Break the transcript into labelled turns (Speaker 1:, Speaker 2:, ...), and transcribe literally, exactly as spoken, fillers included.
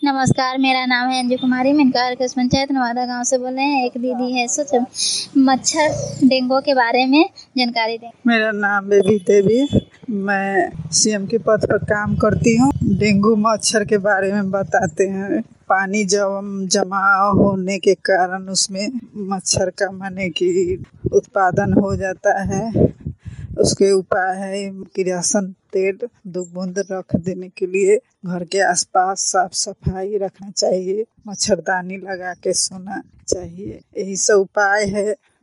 Speaker 1: नमस्कार, मेरा नाम है अंजू कुमारी। मिनकार कस्बा पंचायत नवादा गांव से बोल रहे हैं। एक दीदी है सच मच्छर डेंगू के बारे में जानकारी दें।
Speaker 2: मेरा नाम बेबी देवी, मैं सीएम के पद पर काम करती हूँ। डेंगू मच्छर के बारे में बताते हैं। पानी जब जमा होने के कारण उसमें मच्छर का माने कि उत्पादन हो जाता है। उसके उपाय है किरासन तेल दो बूंद रख देने के लिए, घर के आसपास साफ सफाई रखना चाहिए, मच्छरदानी लगा के सोना चाहिए। यही सब उपाय है।